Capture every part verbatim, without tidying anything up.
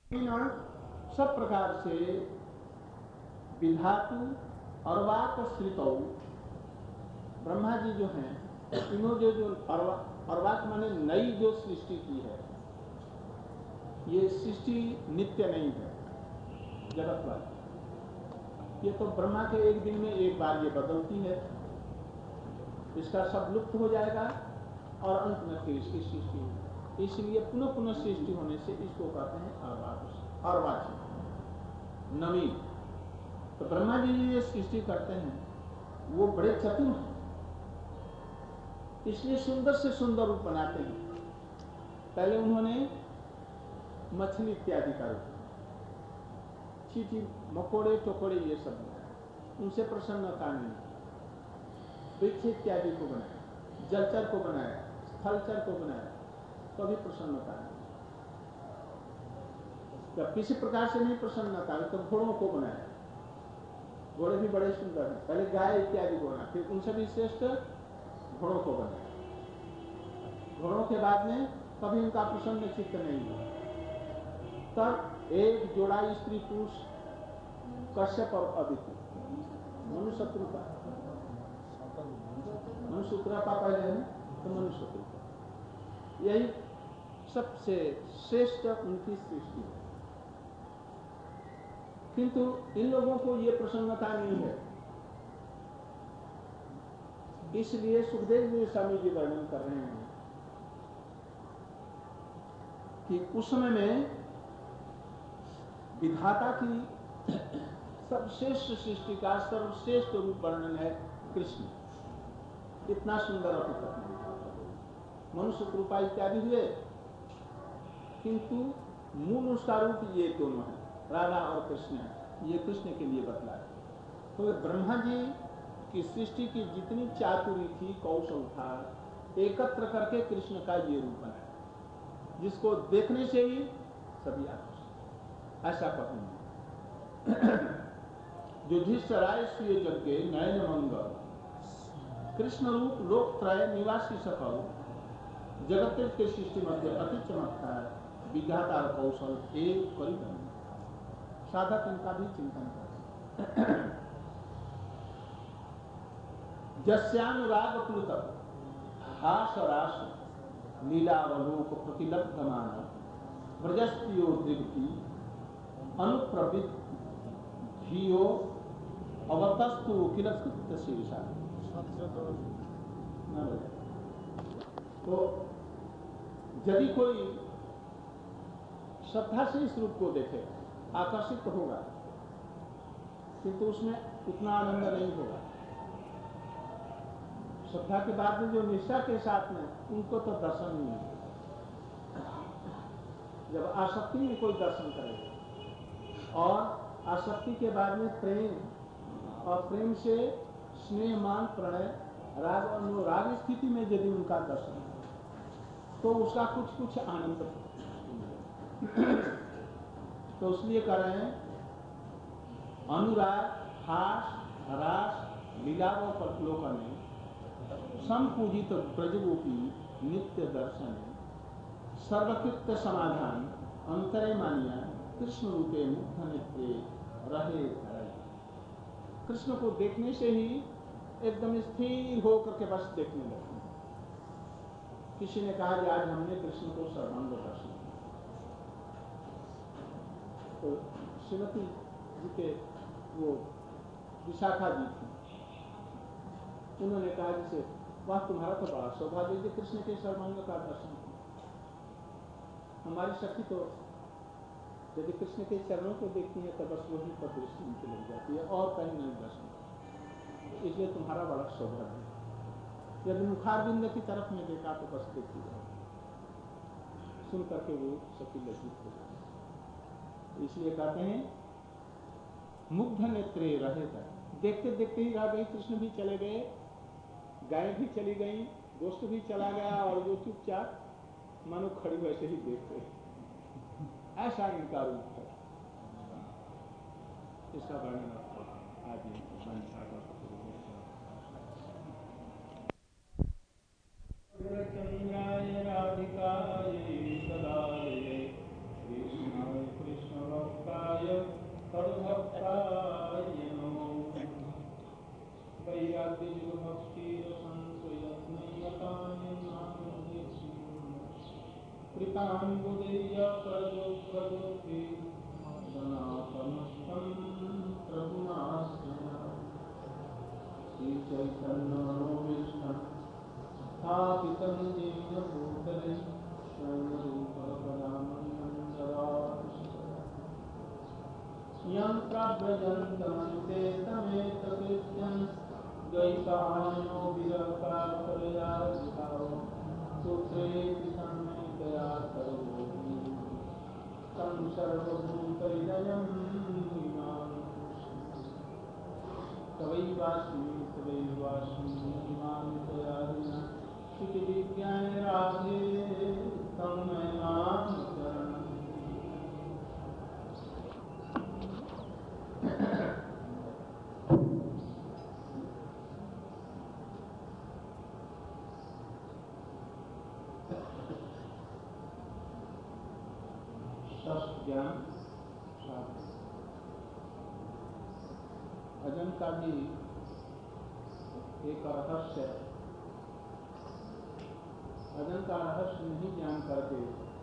सब प्रकार से विधातु अर्वाक श्रितौ, ब्रह्मा जी जो हैं इन्होंने जो जो अर्वाक माने नई जो सृष्टि की है, ये सृष्टि नित्य नहीं है जगत वाली। ये तो ब्रह्मा के एक दिन में एक बार ये बदलती है, इसका सब लुप्त हो जाएगा और अंत में फिर इसकी सृष्टि होगी। इसलिए पुनः पुनः सृष्टि होने से इसको कहते हैं अर्वाक अर्वाची नवीन। तो ब्रह्मा जी ये सृष्टि करते हैं, वो बड़े चतुर हैं, इसलिए सुंदर से सुंदर रूप बनाते हैं। पहले उन्होंने मछली इत्यादि का रूप, चींटी मकोड़े टोकड़े ये सब बनाया, उनसे प्रसन्नता नहीं। वृक्ष इत्यादि को बनाया, जलचर को बनाया, स्थलचर को बनाया, कभी तो प्रसन्नता नहीं। जब किसी प्रकार से नहीं प्रसन्नता तो घोड़ों को बनाया, घोड़े भी बड़े सुंदर हैं। पहले गाय इत्यादि को बनाया, फिर उनसे भी श्रेष्ठ घोड़ों को बनाया। घोड़ों के बाद में कभी उनका प्रसन्न चित्त नहीं हुआ। तब एक जोड़ा स्त्री पुरुष कश्यप और अदिति, मनुशत्रु का मनुशत्रु का पहले है तो मनुशत्रु का, यही सबसे श्रेष्ठ उनकी सृष्टि है। किंतु इन लोगों को ये प्रसन्नता नहीं है, इसलिए सुखदेव जी स्वामी जी वर्णन कर रहे हैं कि उस समय में विधाता की सर्वश्रेष्ठ सृष्टि का सर्वश्रेष्ठ रूप वर्णन है कृष्ण। इतना सुंदर अभितक मनुष्य कृपा इत्यादि हुए, किंतु मूल उसका रूप ये दोनों है, राधा और कृष्ण है। ये कृष्ण के लिए बतलाया। तो ब्रह्मा जी की सृष्टि की जितनी चातुरी थी, कौशल था, एकत्र करके कृष्ण का ये रूप बनाया, जिसको देखने से ही सभी आकर्षित। ऐसा कहूंगा युधिष्ठिराय स्वीय जगह नयन मंगल, कृष्ण रूप लोकत्रय निवासी सफल, जगत के सृष्टि मध्य अति चमत्कार, विधाता कौशल एक परिबंध। साधक इनका भी चिंतन करें। जस्यानुराग प्लुत हास रास लीलावलोक प्रतिलब्धमान, ब्रजस्त्रियो दृप्ति अनुप्रवित धियो अवतस्तु किलकृत्य शीर्षा। तो यदि कोई श्रद्धा से इस रूप को देखे आकर्षित तो होगा, किंतु उसमें उतना आनंद नहीं होगा। श्रद्धा के बाद में जो निष्ठा के साथ में, उनको तो दर्शन ही नहीं। जब आसक्ति में कोई दर्शन करेगा और आसक्ति के बाद में प्रेम, और प्रेम से स्नेह मान प्रणय राग और अनुराग स्थिति में यदि उनका दर्शन है तो उसका कुछ कुछ आनंद तो इसलिए कर रहे हैं अनुराग हास रास लीला व पटलोकन संपूजित ब्रजगोपी नित्य दर्शन सर्वकृत्य समाधान अंतरे मानिया कृष्ण रूपे मुग्ध नेत्रे रहे धरे। कृष्ण को देखने से ही एकदम स्थिर होकर के बस देखने लगे। किसी ने कहा कि आज हमने कृष्ण को सर्वांग दर्शन किया। तो श्रीमती जी के वो विशाखा जी थी, उन्होंने कहा जैसे वाह तुम्हारा तो बड़ा सौभाग्य है कृष्ण के सर्वांग का दर्शन किया। हमारी सखी तो यदि कृष्ण के चरणों को देखती है तो बस वही पर दृष्टि उनकी लग जाती है और कहीं नहीं दर्शन। इसलिए तुम्हारा बड़ा सौभाग्य है। यदि मुखारबिंद की तरफ में देखा तो बस देखती है, सुन करके वो सखी लज्जित हो जाती। इसलिए कहते हैं मुग्ध नेत्रे रहे थे। देखते देखते ही रह गई, कृष्ण भी चले गए, गाय भी चली गई, दोस्त भी चला गया, और वो चुपचाप मानो खड़ी वैसे ही देखते। ऐसा इनका रूप है। इसका वर्णन आपको आज चंद्राय राधिकाय सदाय कृष्णाय कृष्ण कृपाम्बुदेय प्रजो प्रजोति सनातनस्थं प्रभुनाश्रया श्रीचैतन्यमनोभीष्टं स्थापितं येन भूतले स्वयं रूपकदामह्यं ददाति यं प्रव्रजन्तमन्ते तमेतकृत्यं द्वैपायनो विरकाफलया जितावो सूत्रेऽपि संहितया सर्वोऽपि तं सर्वभूतहृदयं इमां तवैवास्मि तवैवास्मि इमां दयादिना श्रुतिविज्ञाने राधे तं मे मां शरणं ज्ञान अजन का भी एक रहस्य है। अजन का रहस्य नहीं जान करके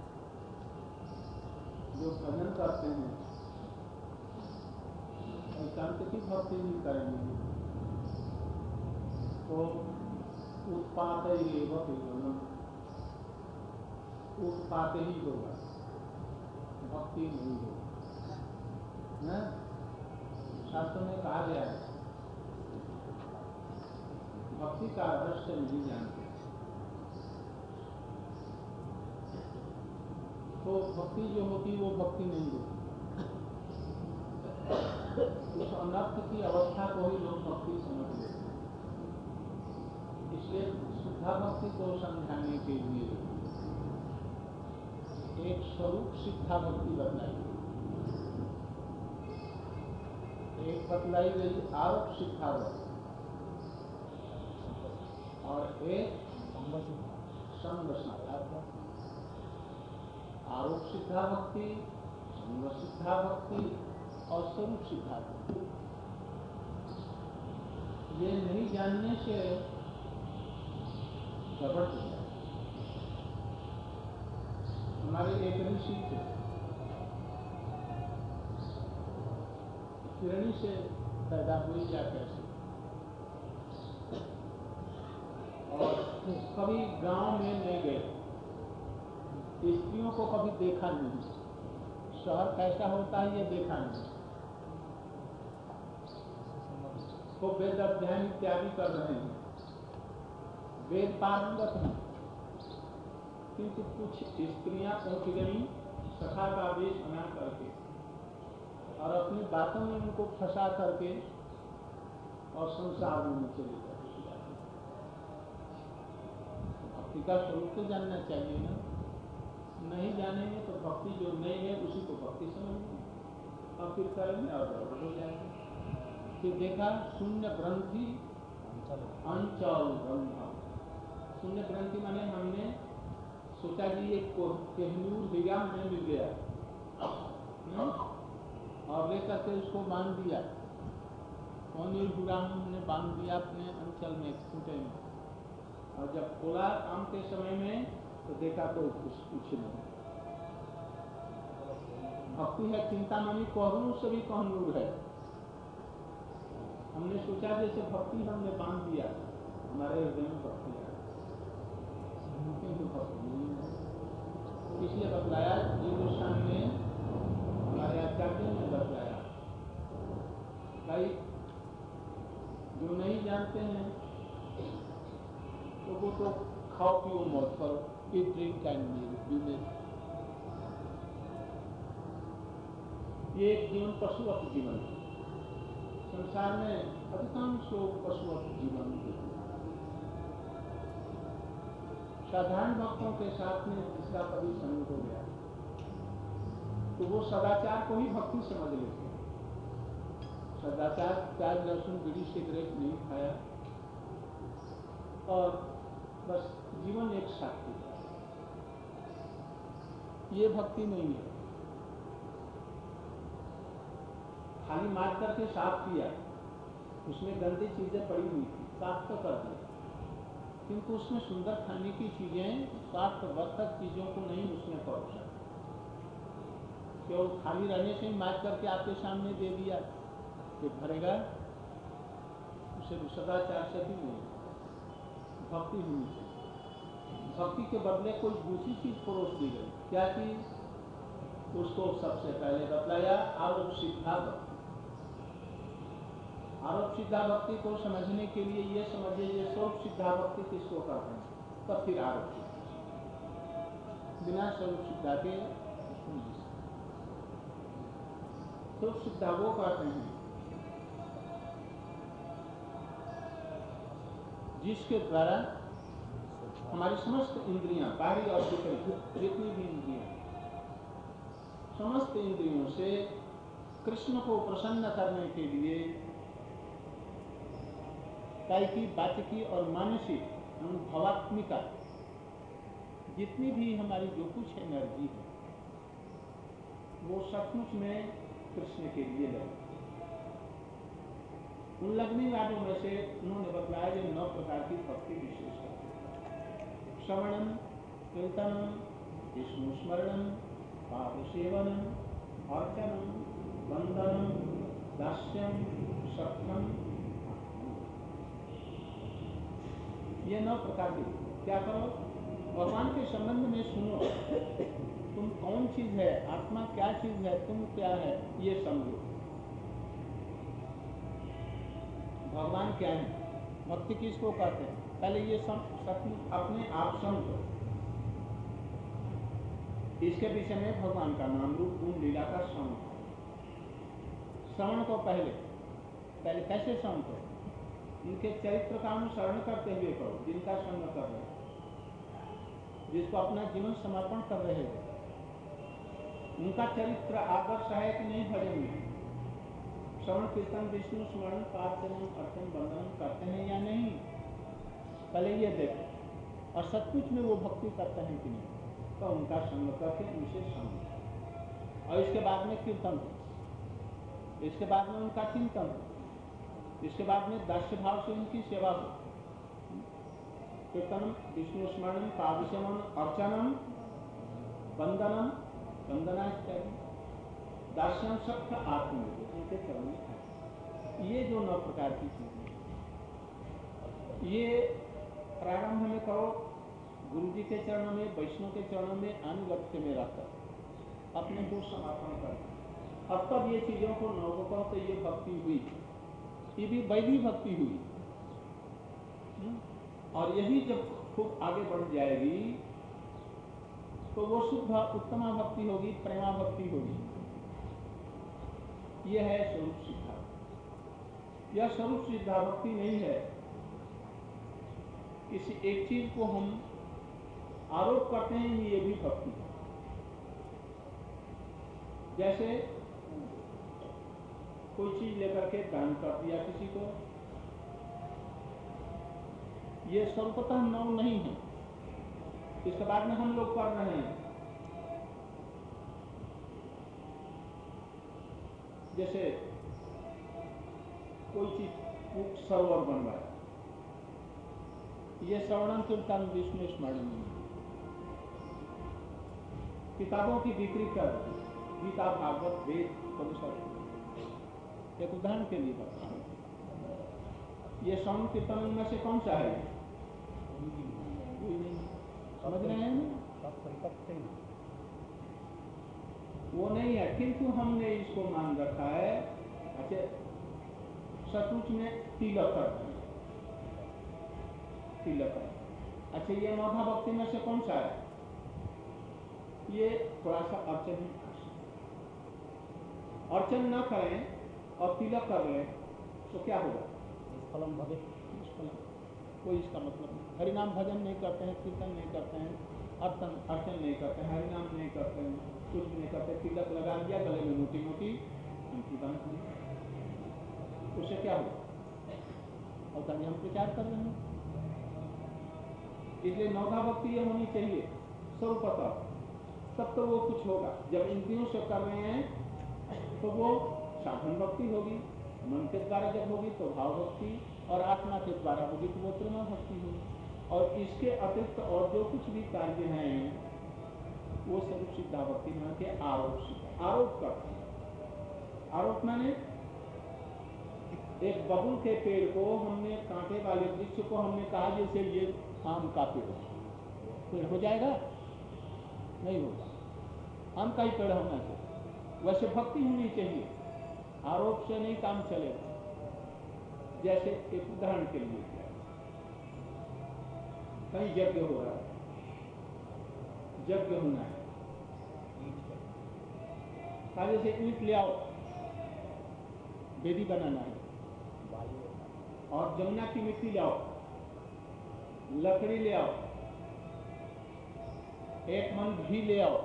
जो भजन करते हैं एकांत की भक्ति नहीं करेंगे तो उत्पात उत्पात ही होगा, भक्ति नहीं होगी। शास्त्र में कहा गया है भक्ति का रहस्य नहीं जानते तो भक्ति जो होती वो भक्ति नहीं होती। उस अनर्थ की अवस्था को ही लोग भक्ति समझ लेते हैं। इसलिए शुद्धा भक्ति को समझाने के लिए एक स्वरूप सिद्धा भक्ति बतलाई, एक बतलाई गई आरोप सिद्धा भक्ति और एक संग सिद्धा भक्ति। आरोप सिद्धा भक्ति, संग सिद्धा भक्ति और स्वरूप सिद्धा भक्ति। ये नहीं जानने से गड़बड़ हो जाए। हमारे एक ऋषि थे, किरणी से पैदा हुई या कैसे, और कभी गांव में नहीं गए, स्त्रियों को कभी देखा नहीं, शहर कैसा होता है ये देखा नहीं। तो वेद अध्ययन इत्यादि कर रहे हैं, वेद पारंगत हैं, किंतु कुछ स्त्रियां पहुंच गई सखा का वेश बना करके और अपनी बातों में उनको फंसा करके और संसार में चले जाते। भक्ति का स्वरूप तो जानना चाहिए ना, नहीं जानेंगे तो भक्ति जो नहीं है उसी को भक्ति समझेंगे और फिर करेंगे और गड़बड़ हो जाएगा। फिर देखा शून्य ग्रंथि अंचल ब्रह्म। शून्य ग्रंथि माने हमने सोचा कि एक कोहिनूर हीरा में मिल गया और लेकर के उसको बांध दिया। कोहिनूर हीरा हमने बांध दिया अपने अंचल में खूंटे में, और जब खोला काम के समय में तो देखा तो कुछ कुछ नहीं। भक्ति है चिंतामणि कोहिनूर से भी कोहिनूर है। हमने सोचा जैसे भक्ति हमने बांध दिया, हमारे हृदय में भक्ति है, किंतु भक्ति नहीं है। इसलिए बतलाया हिंदुस्तान में हमारे आचार्य ने बतलाया भाई जो नहीं जानते हैं तो वो तो खाओ पियो मौत करो, ईट ड्रिंक एंड बिजनेस। ये एक जीवन पशुवत जीवन है। संसार में अधिकांश लोग पशुवत जीवन जीते। साधारण भक्तों के साथ में जिसका कभी संग हो गया तो वो सदाचार को ही भक्ति समझ लेते हैं। सदाचार प्याज लहसुन बीड़ी सिगरेट नहीं खाया और बस जीवन एक साथी, ये भक्ति नहीं है। खाली मार करके साफ किया उसमें गंदी चीजें पड़ी हुई थी, साफ तो कर दिया, किंतु उसमें सुंदर खाने की चीजें, स्वास्थ्यवर्धक चीजों को नहीं उसने परोसा। केवल खाली रहने से ही मार करके आपके सामने दे दिया कि भरेगा, उसे सदाचार से भी नहीं, भक्ति होनी चाहिए। भक्ति के बदले कोई दूसरी चीज परोस दी गई, क्या चीज? उसको सबसे पहले बतलाया आरोप सिद्धा भक्ति। आरोप सिद्धा भक्ति को समझने के लिए ये समझिए, ये स्वरूप सिद्धा भक्ति किसको कहते हैं, तब फिर आरोप सिद्धा। बिना स्वरूप सिद्धा के स्वरूप सिद्धा वो कहते हैं जिसके द्वारा हमारी समस्त इंद्रियां, बाहरी और भीतरी जितनी भी इंद्रियां, समस्त इंद्रियों से कृष्ण को प्रसन्न करने के लिए कायिकी, वाचिकी और मानसिक अनुभवात्मिका जितनी भी हमारी जो कुछ एनर्जी है वो सचमुच में कृष्ण के लिए लगे। उन लगने वालों में से उन्होंने बतलाया जो नौ प्रकार की भक्ति विशेष करते: श्रवणम, कीर्तनम, विष्णु स्मरणम, पाद सेवनम, अर्चनम, वंदनम, दास्यम, सख्यम। ये नौ प्रकार की। क्या करो? भगवान के संबंध में सुनो, तुम कौन चीज है, आत्मा क्या चीज है, तुम क्या है, ये समझो। भगवान क्या है, भक्ति किसको कहते हैं, पहले ये सचमुच अपने आप समझो। इसके पीछे में भगवान का नाम, रूप, गुण, लीला का श्रवण। श्रवण को पहले पहले कैसे श्रवण करो? उनके चरित्र का अनुसरण करते हुए करो, जिनका संग कर रहे हैं, जिसको अपना जीवन समर्पण कर रहे हैं। उनका चरित्र आदर्श है कि नहीं भजन में? श्रवण, कीर्तन, विष्णु स्मरण, पाद सेवन, अर्चन, वंदन करते हैं या नहीं? पहले ये देखो। और सचमुच में वो भक्ति करते हैं कि नहीं, तो उनका संग करके उनसे संग। और इसके बाद में कीर्तन हो, इसके बाद में उनका चिंतन हो, इसके बाद में दास्य भाव से उनकी सेवा हो। कीर्तनम, विष्णु स्मरणम, पाद सेवन, अर्चनम, वंदनम, वंदना इत्यादि, दास्यम, सख्य, आत्मनिर्भर, उनके चरण में। ये जो नौ प्रकार की चीजें, ये प्रारंभ में करो गुरु जी के चरणों में, वैष्णव के चरणों में, अनुगत्य में रहकर अपने को समापन कर। अब तब ये चीजों को नौ को कहो तो ये भक्ति हुई, ये भी वैधि भक्ति हुई। और यही जब खूब आगे बढ़ जाएगी तो वो शुद्ध उत्तमा भक्ति होगी, प्रेमा भक्ति होगी। यह है स्वरूप सिद्धा। यह स्वरूप सिद्धा भक्ति नहीं है, किसी एक चीज को हम आरोप करते हैं ये भी भक्ति है। जैसे कोई चीज लेकर के दान कर दिया किसी को, ये सर्वप्रथम नौ नहीं है, इसके बाद में हम लोग कर रहे हैं। जैसे कोई चीज सरोवर बनवाया, ये श्रवणम, कीर्तन, विष्णु स्मरण। किताबों की बिक्री कर, गीता, भागवत, वेद, उपनिषद, एक उदाहरण के लिए बताता हूं। ये श्रवण कीर्तन में से कौन सा है? कोई नहीं। समझ रहे हैं ना? वो नहीं है, किंतु हमने इसको मान रखा है। अच्छा, सचमुच में तिलक करते हैं, तिलक। अच्छा, ये नौधा भक्ति में से कौन सा है? ये थोड़ा सा अर्चन। अर्चन न करें और तिलक कर लें तो क्या होगा? निष्फलम भवे। निष्फलम, कोई इसका मतलब नहीं। हरिनाम भजन नहीं करते हैं, कीर्तन नहीं करते हैं, अर्चन अर्चन नहीं करते हैं, हरिनाम नहीं करते हैं, कुछ नहीं करते, तिलक लगा दिया, गले में मोटी मोटी उनकी बांध दी, उससे क्या हुआ? और तभी हम प्रचार कर रहे हैं। इसलिए नौधा भक्ति ये होनी चाहिए सर्वप्रथम, तब तो वो कुछ होगा। जब इंद्रियों से कर रहे हैं तो वो साधन भक्ति होगी, मन के द्वारा जब होगी तो भाव भक्ति, और आत्मा के द्वारा होगी तो वो प्रेमा भक्ति होगी। और इसके अतिरिक्त और जो कुछ भी कार्य हैं वो स्वरूप सिद्धा भक्ति मान के आरोप सिद्धा। आरोप करते हैं। आरोप माने एक बबुल के पेड़ को हमने, कांटे वाले वृक्ष को हमने कहा जैसे ये आम का पेड़ पेड़ हो जाएगा? नहीं होगा। आम का ही पेड़ होना चाहिए। वैसे भक्ति होनी चाहिए, आरोप से नहीं काम चलेगा। जैसे एक उदाहरण के लिए कहीं यज्ञ हो रहा है, यज्ञ होना है, काले से ईंट ले आओ, वेदी बनाना है, और जमुना की मिट्टी ले आओ, लकड़ी ले आओ, एक मन घी ले आओ,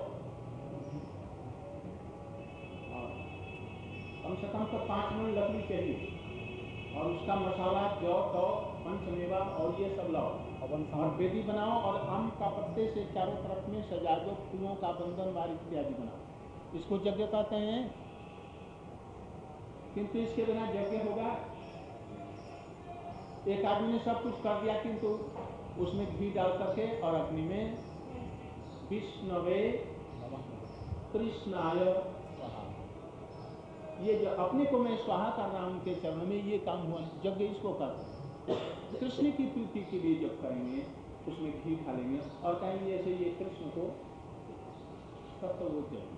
कम से कम तो पांच मन लकड़ी चाहिए, और उसका मसाला जौ तौ पंचमेवा और ये सब लाओ, और वेदी बनाओ, और आम का पत्ते से चारों तरफ में सजा दो, फूलों का बंधन वार इत्यादि बनाओ। इसको यज्ञ कहते हैं। किंतु इसके बिना यज्ञ होगा? एक आदमी ने सब कुछ कर दिया, किंतु उसमें घी डाल करके और अग्नि में विष्णवे कृष्णाय, ये जो अपने को मैं स्वाहा कर रहा हूं उनके चरणों में, ये काम हुआ। यज्ञ इसको करते हैं। कृष्ण की प्रीति के लिए जब करेंगे उसमें घी डालेंगे और कहेंगे ऐसे ये कृष्ण को, तब तो वो यज्ञ।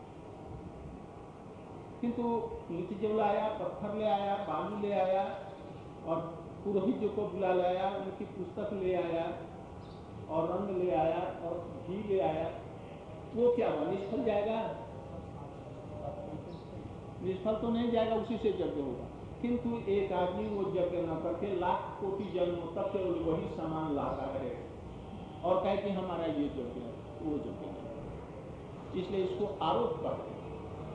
किंतु नीति जब लाया, पत्थर ले आया, बालू ले आया, और पुरोहित जो को बुला लाया, उनकी पुस्तक ले आया, और रंग ले आया, और घी ले आया, वो क्या हुआ? निष्फल जाएगा? निष्फल तो नहीं जाएगा, उसी से यज्ञ होगा। किंतु एक आदमी वो यज्ञ न करके लाख कोटि जन्मों तक केवल वही सामान लाता रहे और कहे कि हमारा ये यज्ञ है, वो यज्ञ है। इसलिए इसको आरोप करते हैं।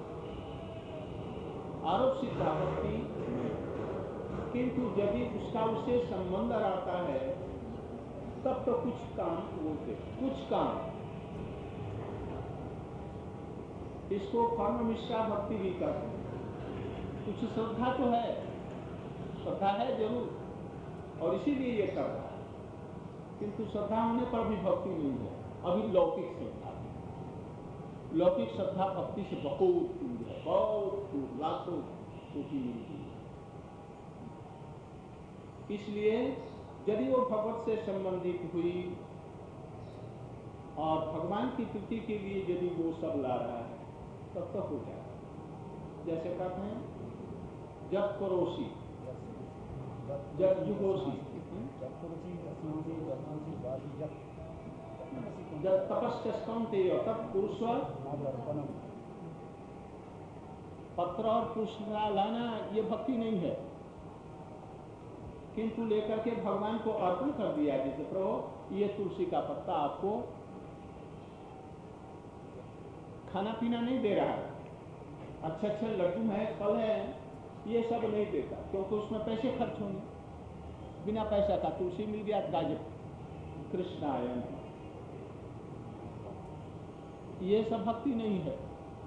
आरोप सिद्धा भक्ति। किंतु यदि उसका उससे संबंध रहता है तब तो कुछ काम बोलते, कुछ काम। इसको कर्म मिश्रा भक्ति भी करते हैं। कुछ श्रद्धा तो है, श्रद्धा है जरूर, और इसीलिए ये कर रहा है, किंतु श्रद्धा होने पर भी भक्ति नहीं है। अभी लौकिक श्रद्धा, लौकिक श्रद्धा भक्ति से बहुत दूर है, बहुत दूर, लाखों कोटि मिलती है। इसलिए यदि वो भगवत से संबंधित हुई और भगवान की प्रीति के लिए यदि वो सब ला रहा है तब तक हो जाएगा। जैसे कहते हैं जब करोसी जब जुगोसी, जब तपस्कंते तब पुरुष पत्र और पुष्पा लाना ये भक्ति नहीं है, किंतु लेकर के भगवान को अर्पण कर दिया। जैसे प्रभु ये तुलसी का पत्ता आपको खाना पीना नहीं दे रहा है, अच्छे अच्छे लड्डू हैं, फल हैं, ये सब नहीं देता, क्योंकि उसमें पैसे खर्च होंगे। बिना पैसा का तुलसी मिल गया, गाजर कृष्णायन, ये सब भक्ति नहीं है।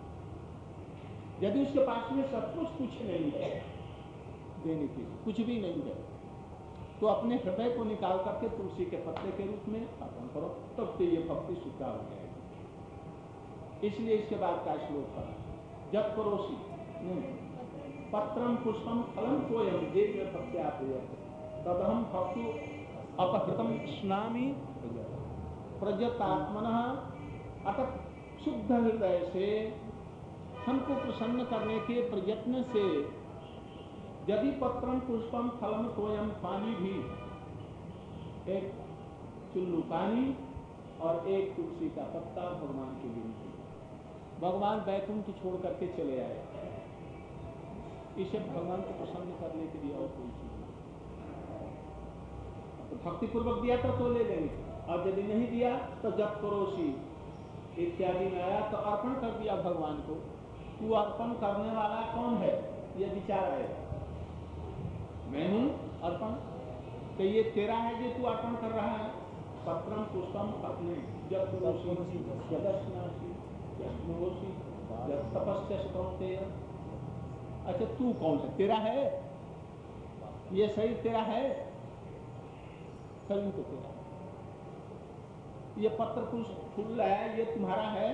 यदि उसके पास में सब कुछ कुछ नहीं है देने के लिए, कुछ भी नहीं है, तो अपने हृदय को निकाल करके तुलसी के पत्ते के रूप में अर्पण करो, तब तो ये भक्ति स्वीकार हो जाएगी। इसलिए इसके बाद का श्लोक का जब करोसी पत्रम पुष्पम फलम कोयम देव में प्रत्यापय तदहम भक्तु अपहृतम स्नामी प्रजतात्मनः। अतः शुद्ध हृदय से हमको प्रसन्न करने के प्रयत्न से यदि पत्रम पुष्पम फलम तोयम, पानी भी एक चुल्लू पानी और एक तुलसी का पत्ता भगवान के लिए, भगवान बैकुंठ छोड़ करके चले आए, इसे भगवान को प्रसन्न करने के लिए और कोई चीज नहीं। तो भक्ति पूर्वक दिया तो, तो ले लेंगे, और यदि नहीं दिया तो जब करोसी इत्यादि में आया तो अर्पण कर दिया भगवान को। तू अर्पण करने वाला कौन है, ये विचार आएगा। मैं हूं अर्पण, तो ये तेरा है जो तू अर्पण कर रहा है। पत्रम पुष्पम अपने जब करोसी जदस्नासी जब तपस्या कौनते, अच्छा तू कौन है? तेरा है ये शरीर, तेरा है शरीर तो तेरा है। ये पत्र फूल है ये तुम्हारा है?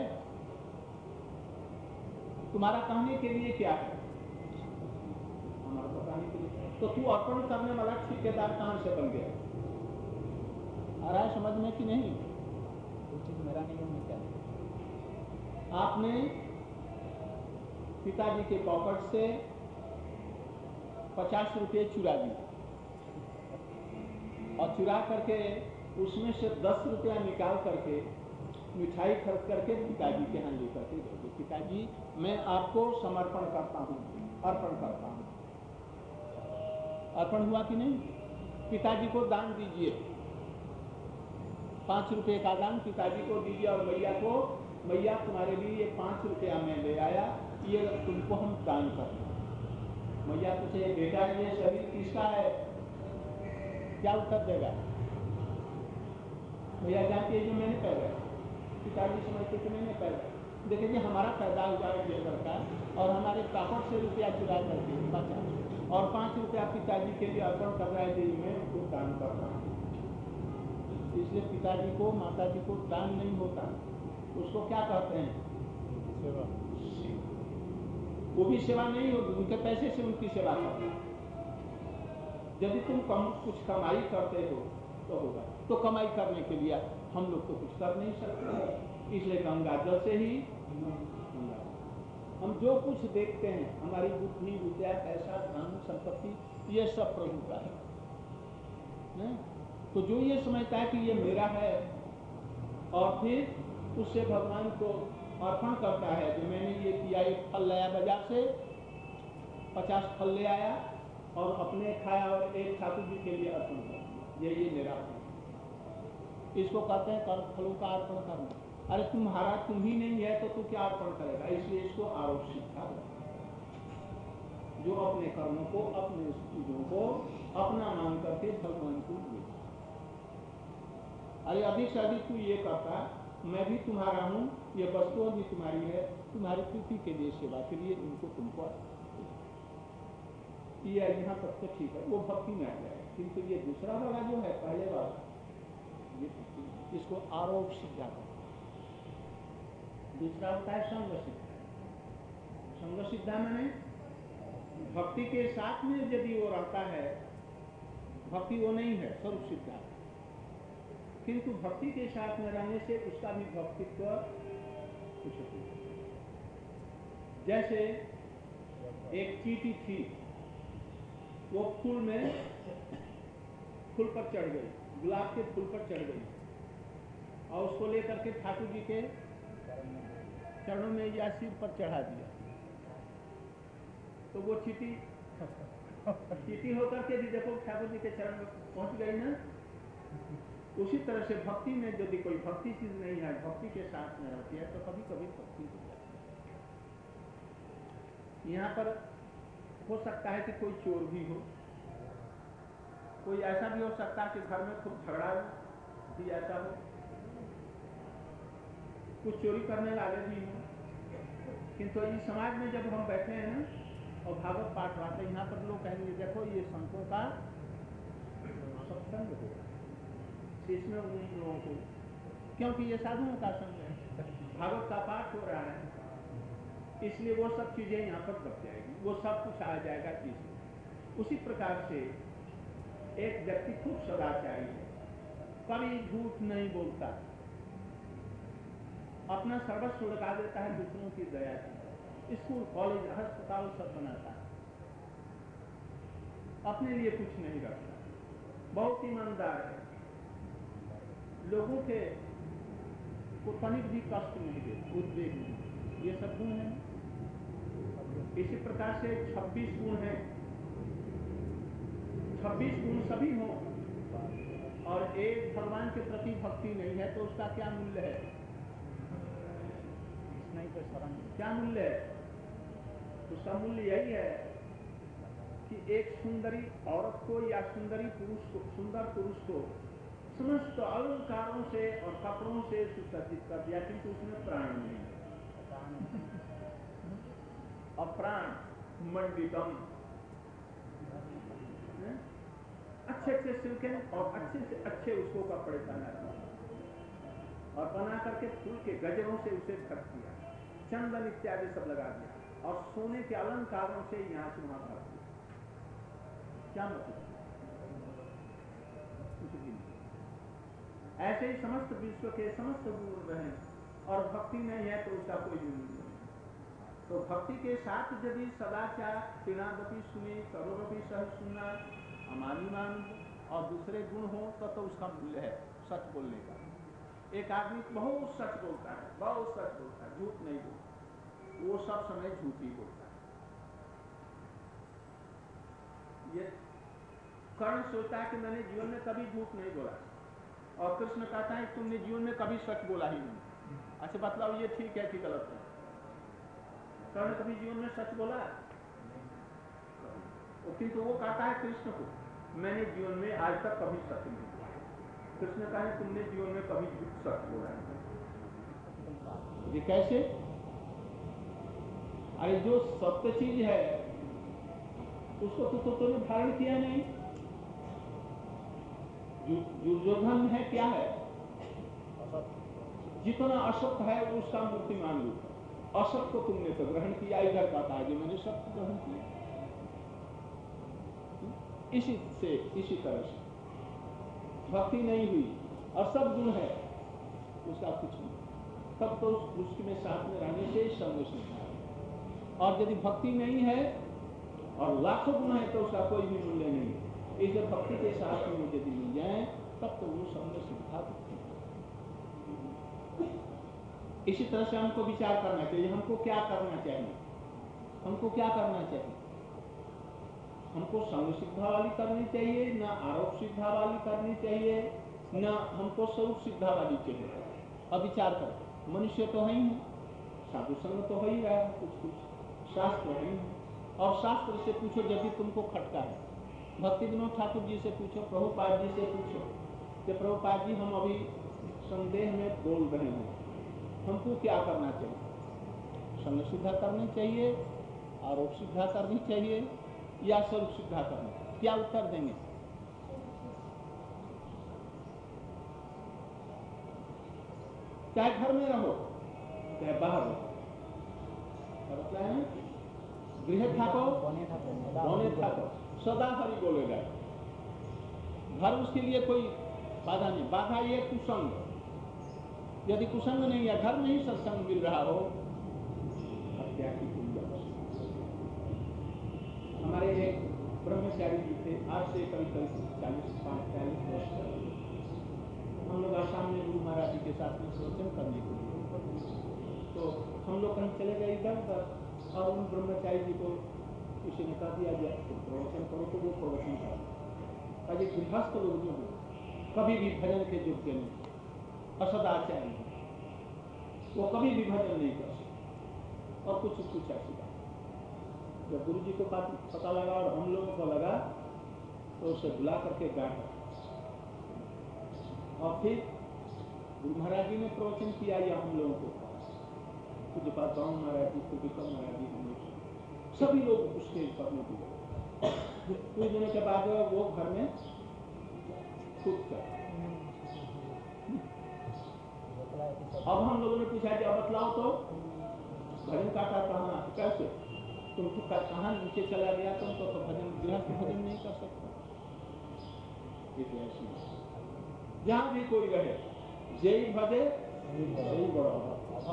तुम्हारा कहने के लिए क्या है? हमारा बताने के लिए। तो तू अर्पण करने वाला ठेकेदार कहां से बन गया? आ रहा है समझ में कि नहीं? वो चीज मेरा नहीं होने क्या? आपने पिताजी के पॉकेट से पचास रुपये चुरा दिए और चुरा करके उसमें से दस रुपया निकाल करके मिठाई खरीद करके पिताजी के यहाँ लेकर के गए। पिताजी मैं आपको समर्पण करता हूँ, अर्पण करता हूँ। अर्पण हुआ कि नहीं? पिताजी को दान दीजिए, पाँच रुपये का दान पिताजी को दीजिए और मैया को, मैया तुम्हारे लिए ये पाँच रुपया मैं ले आया, ये तुमको हम दान करते हैं। मैया पूछे बेटा ये शरीर किसका है? क्या उत्तर देगा? भैया जानती है जो मैंने पैदा, पिताजी समझते कि मैंने पैदा। देखिए जी हमारा पैदा हुआ ये लड़का और हमारे पॉकेट से रुपया चुरा करके बचा और पाँच रुपया पिताजी के लिए अर्पण कर रहा है जी, मैं उसको दान कर रहा हूँ। इसलिए पिताजी को माताजी को दान नहीं होता, उसको क्या कहते हैं? सेवा। वो भी सेवा नहीं होगी, उनके पैसे से उनकी सेवा करना। यदि तुम कम कुछ कमाई करते हो तो होगा, तो कमाई करने के लिए हम लोग तो कुछ कर नहीं सकते, इसलिए गंगा जल से ही हम जो कुछ देखते हैं, हमारी बुद्धि विद्या पैसा धन संपत्ति ये सब प्रभु का है, है? तो जो ये समझता है कि ये मेरा है और फिर उससे भगवान को अर्पण करता है, जो मैंने ये किया, एक फल लाया बाजार से, पचास फल ले आया और अपने खाया और एक ठाकुर जी के लिए अर्पण कर दिया, ये ये मेरा फल। इसको कहते हैं कर्म फलों का अर्पण करना। अरे तुम्हारा तुम ही नहीं है तो तू क्या अर्पण करेगा? इसलिए इसको आरोप शिक्षा, जो अपने कर्मों को अपने चीजों को अपना मान करके भगवान को दिए। अरे अधिक से अधिक तू ये करता, मैं भी तुम्हारा हूँ, ये वस्तुएं भी तुम्हारी है, तुम्हारी प्रीति के लिए सेवा के लिए इनको तुमको ये यहाँ तक तो ठीक है, वो भक्ति में आ जाएगा। किंतु ये दूसरा वाला जो है पहले वाला, ये इसको आरोप सिद्धा करता है। दूसरा होता है संग सिद्धा। संग सिद्धा माने भक्ति के साथ में यदि वो रहता है, भक्ति वो नहीं है, स्वरूप सिद्धा। किंतु भक्ति के साथ में रहने से उसका भी भक्तित्व कुछ होता है। जैसे एक चींटी थी, वो फूल में फूल पर चढ़ गई, गुलाब के फूल पर चढ़ गई और उसको लेकर के ठाकुर जी के चरणों में या सिर पर चढ़ा दिया। तो वो चींटी चींटी होकर के भी देखो ठाकुर जी के चरण में पहुंच गई ना। उसी तरह से भक्ति में यदि कोई भक्ति चीज नहीं है, भक्ति के साथ में रहती है तो कभी कभी भक्ति हो जाती है। यहाँ पर हो सकता है कि कोई चोर भी हो, कोई ऐसा भी हो सकता है कि घर में खूब झगड़ा भी ऐसा हो, कुछ चोरी करने वाले भी हो। किंतु इस समाज में जब हम बैठे हैं ना और भागवत पाठ रहा था, यहाँ पर लोग कहेंगे देखो ये संतों का सत्संग हो, इसमें उन लोगों को, क्योंकि ये साधुओं का संग है, भागवत का पाठ हो रहा है, इसलिए वो सब चीजें यहाँ पर दब जाएगी, वो सब कुछ आ जाएगा चीज। उसी प्रकार से एक व्यक्ति खूब सदाचारी है, कभी झूठ नहीं बोलता, अपना सर्वस्व लगा देता है दूसरों की दया से, स्कूल कॉलेज अस्पताल सब बनाता है, अपने लिए कुछ नहीं रखता, बहुत ईमानदार है, लोगों के को तनिक भी कष्ट नहीं देता, उद्वेग नहीं, ये सब गुण है। इसी प्रकार से छब्बीस गुण है, छब्बीस गुण सभी हो और एक भगवान के प्रति भक्ति नहीं है तो उसका क्या मूल्य है? नहीं तो शरण क्या मूल्य है? उसका मूल्य यही है कि एक सुंदरी औरत को या सुंदरी पुरुष को, सुंदर पुरुष को समस्त अलंकारों से और कपड़ों से सुसज्जित कर दिया, किंतु उसमें प्राण नहीं है। और प्राण मंडितम, अच्छे अच्छे सिल्के और अच्छे से अच्छे उसको कपड़े पहना और बना करके फूल के गजरों से उसे ढक दिया, चंदन इत्यादि सब लगा दिया और सोने के अलंकारों से यहां से वहां भर दिया। क्या मतलब? कुछ भी नहीं। ऐसे ही समस्त विश्व के समस्त गुण रहे और भक्ति नहीं है तो उसका कोई भी नहीं। तो भक्ति के साथ यदि सदाचार, तीनावती सुनी, करोड़पी सह सुनना, अमानिमान और दूसरे गुण हो तो, तो उसका मूल्य है सच बोलने का। एक आदमी बहुत सच बोलता है, बहुत सच बोलता है, झूठ नहीं बोलता, वो सब समय झूठ ही बोलता है। ये कर्ण सोचता है कि मैंने जीवन में कभी झूठ नहीं बोला और कृष्ण कहता है तुमने जीवन में कभी सच बोला ही नहीं। अच्छा बतलाओ ये ठीक है कि गलत है? कर्ण कभी जीवन में सच बोला? किंतु वो कहता है कृष्ण को मैंने जीवन में आज तक कभी सच नहीं बोला। कृष्ण कहता है तुमने जीवन में कभी झूठ सच बोला है। ये कैसे? अरे जो सत्य चीज है उसको तो तुमने तो, तो धारण किया नहीं। दुर्योधन है क्या है? जितना असत्य है उसका मूर्तिमान रूप है। असत को तुमने तो ग्रहण किया, इधर कहता है कि मैंने सत्य ग्रहण किया। इसी से इसी तरह से भक्ति नहीं हुई और सब गुण है उसका कुछ नहीं, तब तो उसके साथ में रहने से संतोष नहीं है। और यदि भक्ति नहीं है और लाखों गुण है तो उसका कोई भी मूल्य नहीं। इस भक्ति के साथ में यदि मिल जाए तब तो वो संग सिद्धा। इसी तरह से हमको विचार करना चाहिए, हमको क्या करना चाहिए, हमको क्या करना चाहिए। हमको संग सिद्धा वाली करनी चाहिए, ना आरोप सिद्धा वाली करनी चाहिए, ना हमको स्वरूप सिद्धा वाली चाहिए। अब विचार कर, मनुष्य तो है ही है, साधु संग तो हो ही रहा है, कुछ कुछ शास्त्र है ही, और शास्त्र से पूछो यदि तुमको खटका है, भक्ति विनोद ठाकुर जी से पूछो, प्रभुपाद जी से पूछो कि प्रभुपाद जी हम अभी संदेह में बोल रहे हैं, हमको क्या करना चाहिए? संग सिद्धा करनी चाहिए, आरोप सिद्धा करनी चाहिए या स्वरूप सिद्धा करनी? क्या उत्तर देंगे? चाहे घर में रहो चाहे बाहर रहो, क्या है? गृह ठाको बने ठाको, सदा हरि बोलेगा। घर उसके लिए कोई बाधा नहीं। बाधा ये कुसंग, यदि कुसंग नहीं है, घर में ही सत्संग मिल रहा हो, हत्या की हमारे एक ब्रह्मचारी जी थे, आज से करीब करीब चालीस पाँच चालीस वर्ष पहले हम लोग आसाम में गुरु महाराज जी के साथ में प्रवचन करने के लिए, तो हम लोग कहीं चले गए इधर उधर और उन ब्रह्मचारी जी को किसी ने कहा दिया गया तो प्रवचन करो, तो वो प्रवचन करा। अजय गृहस्थ लोग जो कभी भी भजन के योग्य नहीं, असदाचारी, वो कभी भी भजन नहीं कर सकते और कुछ कुछ ऐसी बात। जब गुरु जी को पता लगा और हम लोगों को लगा तो उसे बुला करके गांठ, और फिर गुरु महाराज जी ने प्रवचन किया या हम लोगों को कुछ बात गाँव महाराज जी, कुछ विक्रम महाराज जी, हम लोग सभी लोग उसके ऊपर में दिए। कुछ दिनों के बाद वो घर में खुद कर। अब हम लोगों ने पूछा कि अब बतलाओ तो भजन काटा कहाँ, कैसे तुम तो कहाँ नीचे चला गया, तुम तो, तो भजन गृहस्थ भजन नहीं कर सकता। ऐसी जहाँ भी कोई रहे जय भजे सही बड़ा।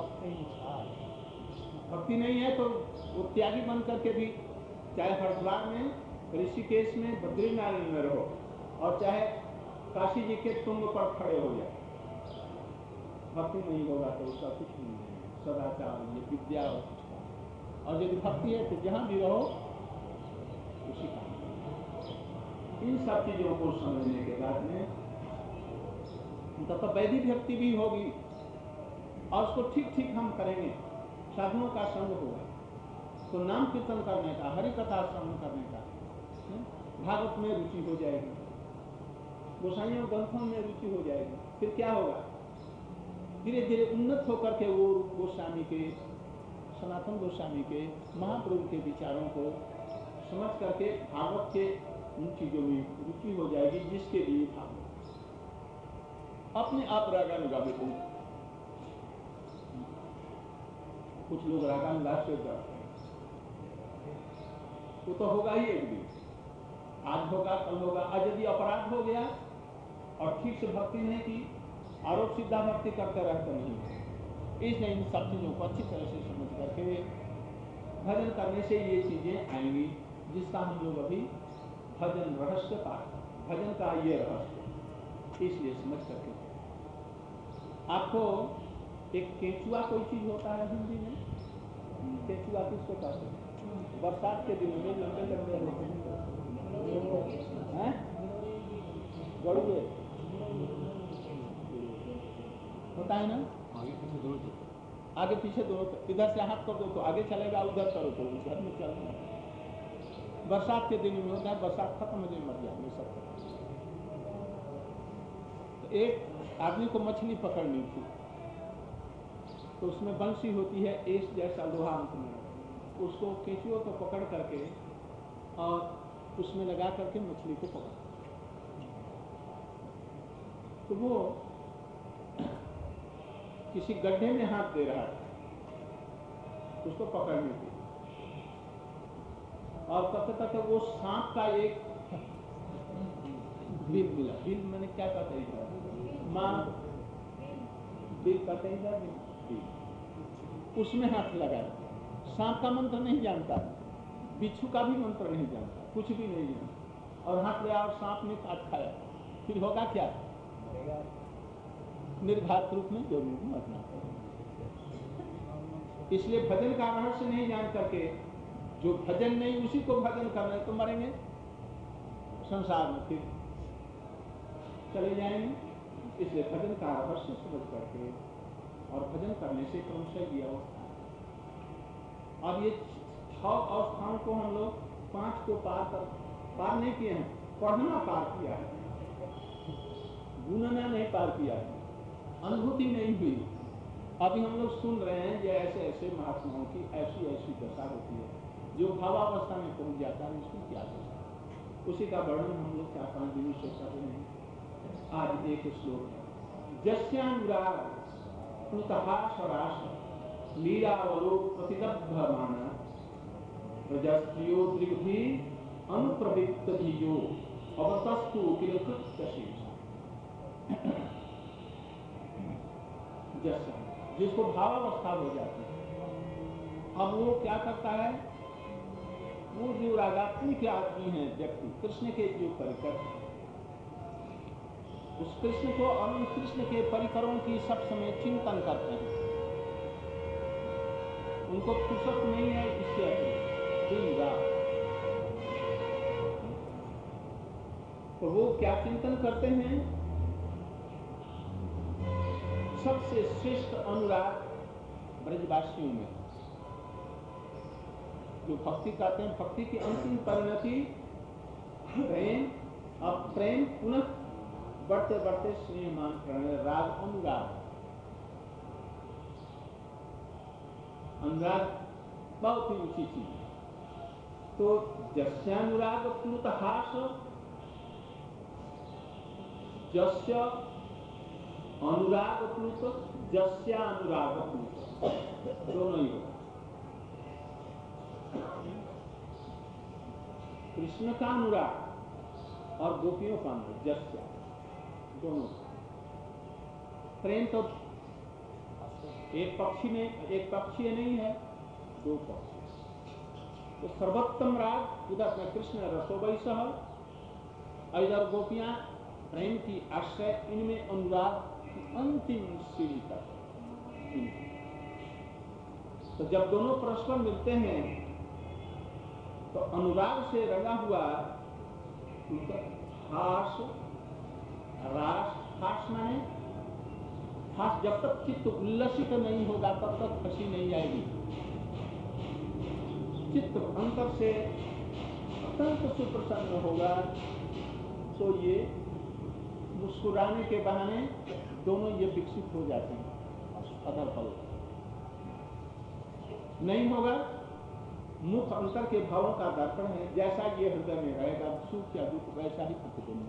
भक्ति नहीं है तो वो त्यागी बन करके भी, चाहे हरिद्वार में, ऋषिकेश में, बद्रीनारायण में रहो और चाहे काशी जी के तुंग पर खड़े हो जाए, भक्ति नहीं होगा तो उसका कुछ नहीं है। सदाचार ये विद्या और कुछ, और यदि भक्ति है तो जहाँ भी रहो उसी का। इन सब चीजों को समझने के बाद में तब तो वैदिक भक्ति भी होगी और उसको ठीक ठीक हम करेंगे, साधुओं का संग होगा तो नाम कीर्तन करने का, हरि कथा श्रवण करने का, भागवत में रुचि हो जाएगी, गोसाइयों ग्रंथों में रुचि हो जाएगी। फिर क्या होगा? धीरे धीरे उन्नत होकर के वो गोस्वामी के सनातन गोस्वामी के महाप्रभु के विचारों को समझ करके भागवत के उन चीजों में रुचि हो जाएगी जिसके लिए भागवत अपने आप रागानुगामित हो। कुछ लोग रागानुगास से करते हैं, वो तो होगा ही एक दिन, आज होगा कल होगा। आज यदि अपराध हो गया और ठीक से भक्ति नहीं की, आरोप सिद्धा भक्ति करते रहते नहीं, इसलिए इन सब चीजों को अच्छी तरह से समझ करके भजन करने से ये चीजें आएंगी जिसका हम लोग अभी भजन रहस्य पाठ, भजन का ये रहस्य, इसलिए समझ करके। आपको एक केचुआ कोई चीज होता है हिंदी में, केचुआ किसको कहते हैं? बरसात के दिनों में लंबे लंबे होते हैं, गड़ुए होता है ना, आगे पीछे दोनों, इधर से हाथ कर दो तो आगे चलेगा, उधर करो तो उधर में चलेगा। बरसात के दिन में होता है, बरसात खत्म हो जाए मर जाएंगे सब। तो एक आदमी को मछली पकड़नी थी, तो उसमें बंसी होती है एस जैसा लोहा अंत में, उसको केंचुओं को पकड़ करके और उसमें लगा करके मछली को पकड़, तो वो किसी गड्ढे में हाथ दे रहा है उसको पकड़ने के, और करते करते वो सांप का एक बिल मिला। बिल मैंने क्या कहते हैं, मां बिल कहते हैं, उसमें हाथ लगाया। सांप का मंत्र नहीं जानता, बिच्छू का भी मंत्र नहीं जानता, कुछ भी नहीं जानता, और हाथ लिया और सांप ने काट खाया, फिर होगा क्या? निर्घात रूप में जरूर मरना। इसलिए भजन का रहस्य नहीं जान करके, जो भजन नहीं उसी को भजन करना है तो मरेंगे संसार में, फिर चले जाएंगे। इसलिए भजन का रहस्य समझ करके और भजन करने से क्रमशः ये अवस्था है। अब ये छह अवस्थाओं को हम लोग पांच को पार कर पार नहीं किए हैं, पढ़ना पार किया है, गुणना नहीं पार किया है, अनुभूति नहीं हुई। अभी हम लोग सुन रहे हैं कि ऐसे ऐसे महात्माओं की ऐसी ऐसी दशा होती है, जो भावावस्था में पहुंच जाता है, उसकी क्या दशा, उसी का वर्णन हम लोग चार पांच दिनों से कर रहे हैं। आज एक श्लोक है, जस्यानुराग कृतहासराश लीलावलो प्रतिदग्धमाना प्रजस्त्रियो दृग्भि अनुप्रवृत्त धियो अवतस्तु किल कृत्यशेषा। जैसा जिसको भावावस्था हो जाती है, अब वो क्या करता है, वो जो रागात्मिक आदमी है व्यक्ति, कृष्ण के जो परिकर, उस कृष्ण को और उन कृष्ण के परिकरों की सब समय चिंतन करते हैं, उनको फुर्सत नहीं है इसके अतिरिक्त दिन रात। तो वो क्या चिंतन करते हैं, सबसे श्रेष्ठ अनुराग ब्रजवासियों में, जो भक्ति करते हैं, भक्ति की अंतिम परिणति प्रेम, अब प्रेम पुनः बढ़ते बढ़ते स्नेहमान प्रणय, राग अनुराग। अनुराग बहुत ही ऊंची चीज है। तो जस्यानुराग प्लुतहास, जस्य अनुराग प्लुत, जस्यानुराग प्लुत, दोनों ही हो। कृष्ण का अनुराग और गोपियों का अनुराग, जस्या, दोनों। प्रेम तो एक पक्षी में, एक पक्षीय नहीं है, दो पक्षी। तो सर्वोत्तम राग उधर में कृष्ण रसोवै सह, इधर गोपियां प्रेम की आश्रय, इनमें अनुराग की अंतिम सीढ़ी तक। तो जब दोनों परस्पर मिलते हैं तो अनुराग से रंगा हुआ हास, रास, हास माने हास, जब तक चित्त उल्लसित नहीं होगा तब तक हंसी नहीं आएगी। चित्त अंतर से अत्यंत सुप्रसन्न होगा तो ये मुस्कुराने के बहाने दोनों ये विकसित हो जाते हैं अधर पल। नहीं होगा। मुख अंतर के भावों का दर्पण है, जैसा ये हृदय में रहेगा सुख या दुख वैसा ही प्रतिबिंब।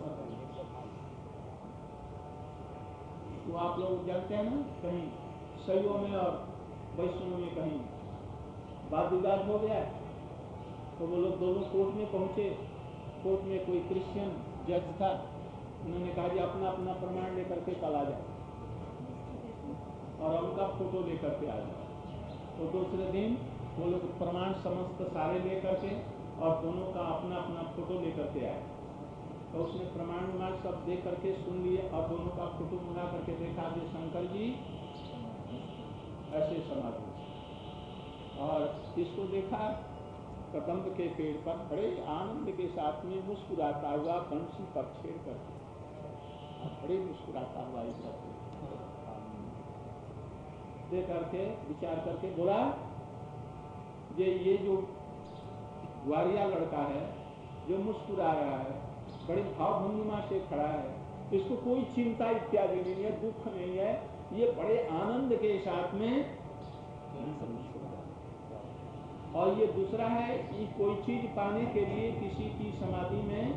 तो आप लोग जानते हैं ना, कहीं शैवों में और वैष्णव में कहीं वाद विवाद हो गया, तो वो लोग दोनों कोर्ट में पहुंचे। कोर्ट में कोई क्रिश्चियन जज था, उन्होंने कहा कि अपना अपना प्रमाण लेकर के कल आ जाए और उनका फोटो लेकर के आ जाए। तो दूसरे दिन वो लोग प्रमाण समस्त सारे लेकर के और दोनों का अपना अपना फोटो लेकर के आए। तो उसने प्रमाण विमाण सब दे करके सुन लिए और दोनों का फोटो मंगा करके देखा कि शंकर जी ऐसे समाधि, और इसको देखा कदम्ब के पेड़ पर बड़े आनंद के साथ में मुस्कुराता हुआ बंसी पर छेड़ करके, बड़े मुस्कुराता हुआ इधर देख करके विचार करके बोला, ये ये जो ग्वारिया लड़का है जो मुस्कुरा रहा है, बड़े भावभंगिमा से खड़ा है, इसको कोई चिंता इत्यादि नहीं है, दुख नहीं है, ये बड़े आनंद के साथ में। और ये दूसरा है कि कोई चीज पाने के लिए किसी की समाधि में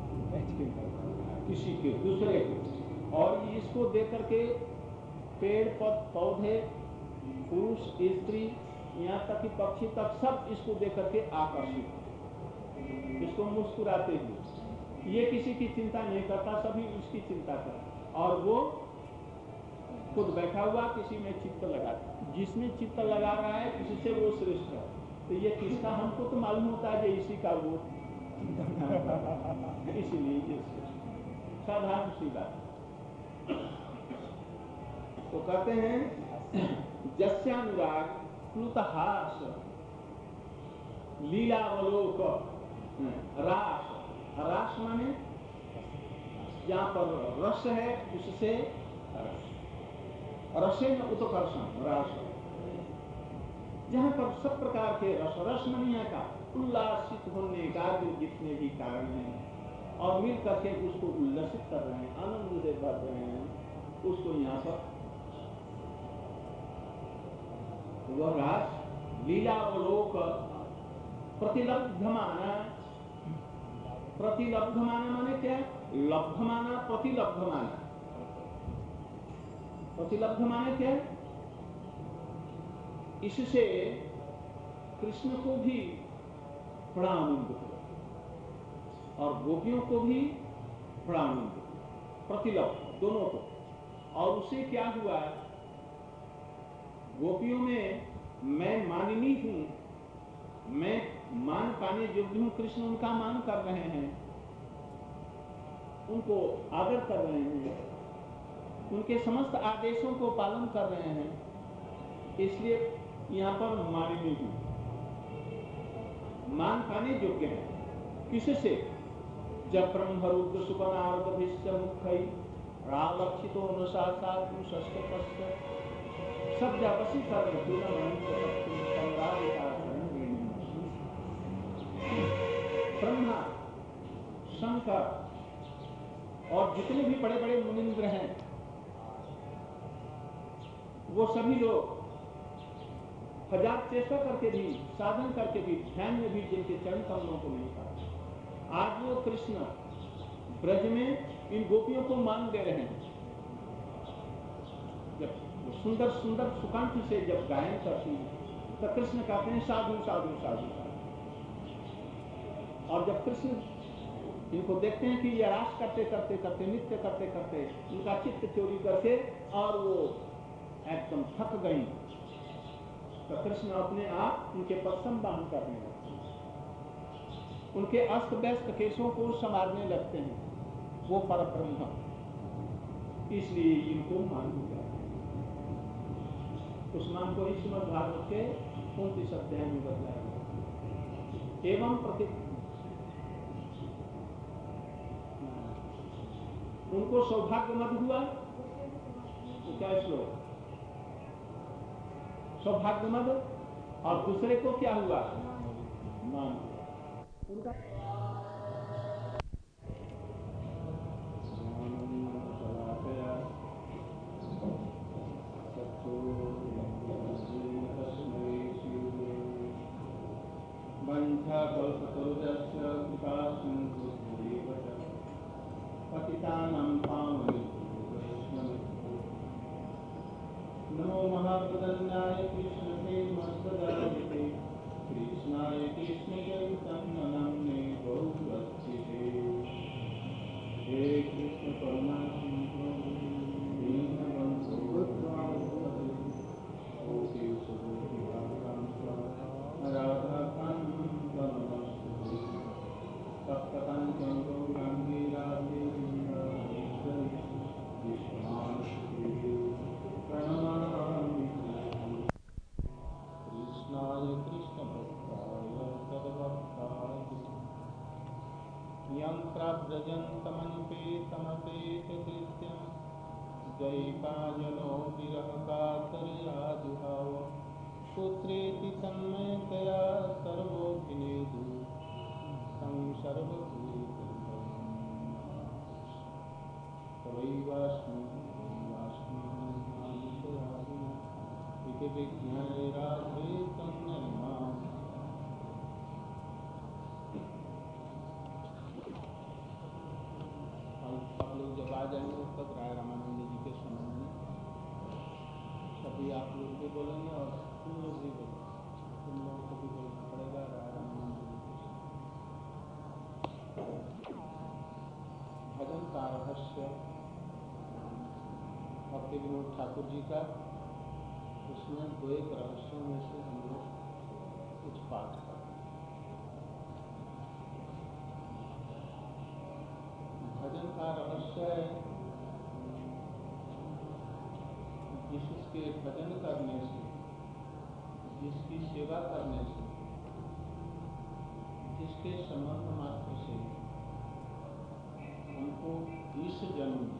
किसी के दूसरे के, और इसको देख करके पेड़ पौधे पुरुष स्त्री यहाँ तक कि पक्षी तक सब इसको देख करके आकर्षित, इसको मुस्कुराते हुए, ये किसी की चिंता नहीं करता, सभी उसकी चिंता करता, और वो खुद बैठा हुआ किसी में चित्त लगा, जिसमें चित्त लगा रहा है किसी वो श्रेष्ठ है। तो ये किसका, हमको तो मालूम होता है कि इसी का वो इसीलिए ये साधारण सी बात। तो कहते हैं जस्यानुराग प्लुतहास लीलावलोक रास, रास माने यहाँ पर रस है, उससे रसे में उत्कर्षण रास, जहाँ पर सब प्रकार के रस, रस मनिया का उल्लासित होने का जो जितने भी कारण हैं और मिल करके उसको उल्लसित कर रहे हैं, आनंद से भर रहे हैं, उसको यहाँ पर वह रास लीलावलोक प्रतिलब्धमाना, प्रतिलब्धमाना माने क्या, लब्धमाना प्रतिलब्धमाना, प्रतिलब्धमाना क्या, इससे कृष्ण को भी बड़ा आनंद हुआ और गोपियों को भी बड़ा आनंद हुआ, प्रतिलब्ध दोनों को। और उससे क्या हुआ, गोपियों में मैं माननी हूं, मैं मान पाने योग्य हूं, कृष्ण उनका मान कर रहे हैं, उनको आदर कर रहे हैं, उनके समस्त आदेशों को पालन कर रहे हैं, इसलिए यहाँ पर माननी हूं, मान पाने योग्य है। किससे, जब ब्रह्म रुद्र सुपनार्द भिष्ट मुखई रालक्षितो अनुसार सब जापसी कर ब्रह्मा शंकर और जितने भी बड़े बड़े मुनिंद्र हैं, वो सभी लोग हजार चेष्टा करके भी, साधन करके भी, ध्यान में भी जिनके चरण कमलों को नहीं पाते, आज वो कृष्ण ब्रज में इन गोपियों को मान दे रहे हैं। जब सुंदर सुंदर सुकांठ से जब गायन करती है तो कृष्ण कहते हैं साधु साधु साधु साधु। और जब कृष्ण इनको देखते हैं कि ये रास करते करते करते नित्य करते करते इनका चित्त चोरी करके और वो एकदम थक गई, तो कृष्ण अपने आप उनके पद संवाहन करने लगते हैं, उनके अस्त व्यस्त केशों को संवारने लगते हैं, वो परब्रह्म, इसलिए इनको मान हो जाते हैं। उस मान को श्रीमद् भागवत के उनतीस अध्याय में बतलाया। एवं प्रति उनको सौभाग्य मत हुआ, तो क्या श्लोक, सौभाग्य मद, और दूसरे को क्या हुआ, मान उनका कल्पतरुभ्यश्च कृपा सिन्धुभ्येव च पतितानां पावनेभ्यो वैष्णवेभ्यो नमो महाप्रदन्याय कृष्णप्रेमप्रदायते कृष्णाय कृष्णचैतन्यनाम्ने गौरक्षिते हे कृष्ण करुणा सिन्धो दीनबन्धो जगत्पते गोपेश गोपिकान्त राधाकान्त नमस्ते तप्तकाञ्चन गौराङ्गी राधे वृन्दावनेश्वरी विश्वनाथदेवी प्रणमामि कृष्णाय कृष्णभक्ताय तद्भक्ताय यं प्रव्रजन्तमनुपेतमपेतकृत्यं जयकाजलो विरहकातर्याजुहाव पुत्रेति तन्मयतया सर्वोऽभिनेदु तं सर्वभूतैः तवैवास्मि इति विज्ञाय राधे तन्नमामि। आप लोग जब आ जाएंगे तब राय रामानंद जी के संबंध में सभी आप लोग भी बोलेंगे और तुम लोग भी बोलेंगे, तुम लोगों को भी बोलना पड़ेगा राय रामानंद जी के संबंध। भजन का रहस्य भक्ति विनोद ठाकुर जी का, उसमें दो एक रहस्यों में से हम लोग कुछ पाठ कर भजन का रहस्य है जिसके भजन करने से, जिसकी सेवा करने से, जिसके संबंध मात्र से हमको इस जन्म में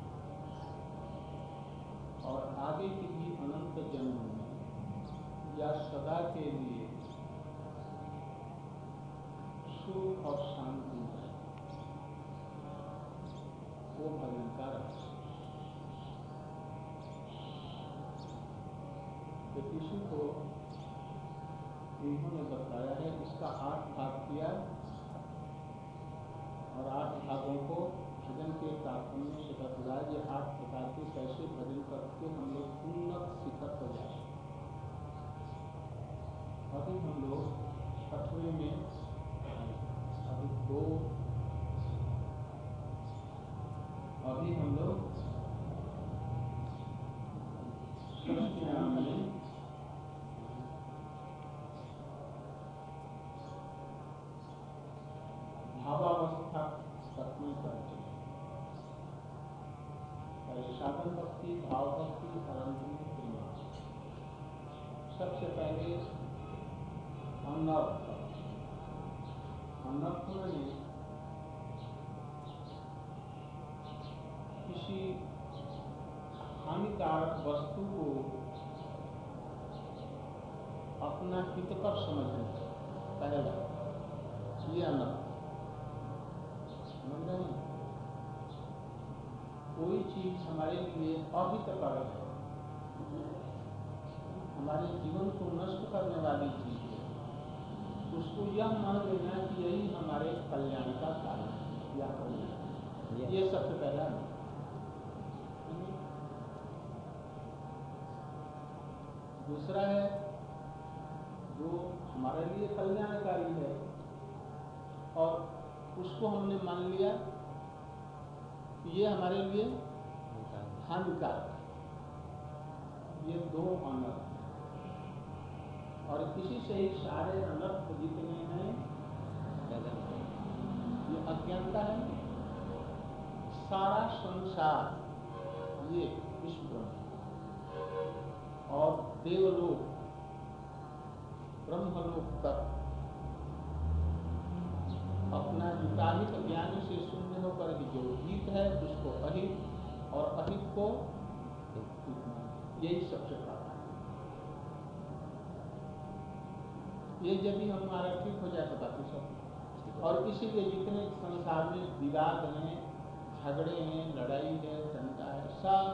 और आगे के भी अनंत जन्म में या सदा के लिए सुख और शांति है, वो भजन का रहस्य। तो इसी को इन्होंने बताया है, इसका आठ भाग किया और आठ भागों को भजन के तात्पर्य से बतलाया। ये आठ प्रकार के कैसे भजन करके हम लोग उन्नत शिखर पर जा सकते। अभी हम लोग छठवें में, अभी दो अभी हम लोग षष्ठ्याम में भावावस्था तक में करते हैं। साधन भक्ति, भाव भक्ति, आनंद प्रेमा। सबसे पहले अनर्थ। अनर्थ में किसी हानिकारक वस्तु को अपना हितकर समझना, पहला ये अनर्थ। समझ रहे हैं? कोई चीज हमारे लिए अहितकर है, हमारे जीवन को नष्ट करने वाली चीज है, उसको यह मान लेना कि यही हमारे कल्याण का कारण है या कल्याण, ये सबसे पहला है। दूसरा है जो हमारे लिए कल्याणकारी है और उसको हमने मान लिया कि ये हमारे लिए हानिकारक है। ये दो अनर्थ हैं और इसी से ही सारे अनर्थ जितने हैं ये अज्ञानता है। सारा संसार ये विश्व ब्रह्म और देवलोक ब्रह्मलोक तक अपना हिताहित ज्ञान से शून्य होकर के जो हित है उसको अहित और अहित को यही सबसे प्राप्त है। ये जब भी हमारा ठीक हो जाए तो बाकी सब। और इसीलिए जितने संसार में विवाद हैं, झगड़े हैं, लड़ाई है, झंडा है, सब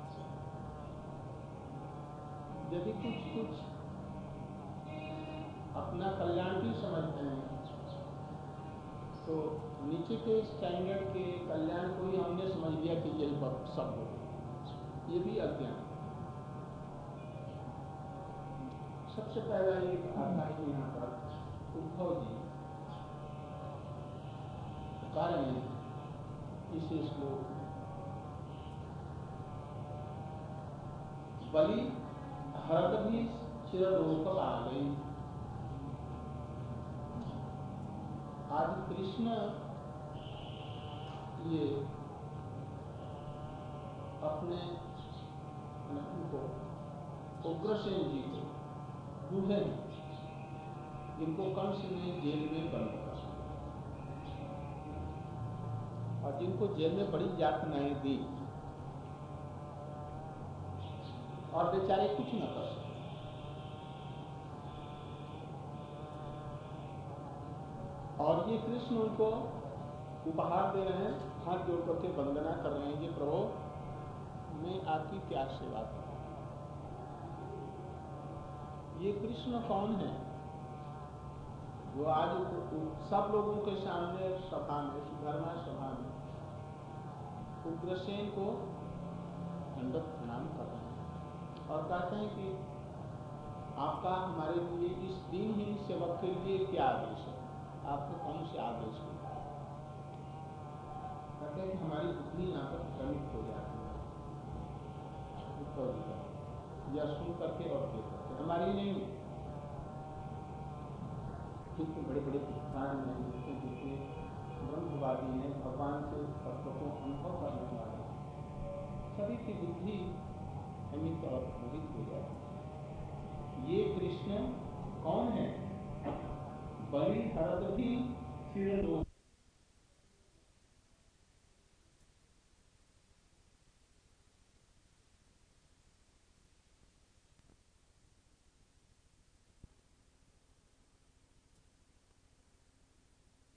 यदि कुछ कुछ अपना कल्याण भी समझते हैं, तो नीचे के स्टैंडर्ड के कल्याण को ही हमने समझ लिया कि यही सब हो, ये भी अज्ञान। सबसे पहला एक आता है यहाँ पर उद्धव जी कारण इस श्लोक में, बलि हरद भी चिरलोक आ गई। आज कृष्ण ये अपने उनको उग्रसेन जी को बूढ़े इनको कंस ने जेल में बंद कर और जिनको जेल में बड़ी यातनाएं दी और बेचारे कुछ न कर सके। और ये कृष्ण उनको उपहार दे रहे हैं, हाथ जोड़ करके वंदना कर रहे हैं, ये प्रभु मैं आपकी क्या सेवा करूं। ये कृष्ण कौन है जो आज सब लोगों के सामने सभा में, सुधर्मा सभा में उग्रसेन को दंडवत प्रणाम कर रहे हैं और कहते हैं कि आपका हमारे लिए इस दीनहीन सेवक के लिए क्या आदेश है, आपने कौन से आदेश दिया। कहते हैं कि हमारी बुद्धि यहाँ पर भ्रमित हो जाती है। यह सुन करके और देख करके हमारी नहीं, कितने बड़े बड़े विद्वान हैं, जितने जितने ब्रह्मवादी हैं, भगवान के तत्व को अनुभव करने वाले, सभी की बुद्धि अमित और मोहित हो जाती है। ये कृष्ण कौन है? बलि हरद भी चिरलोक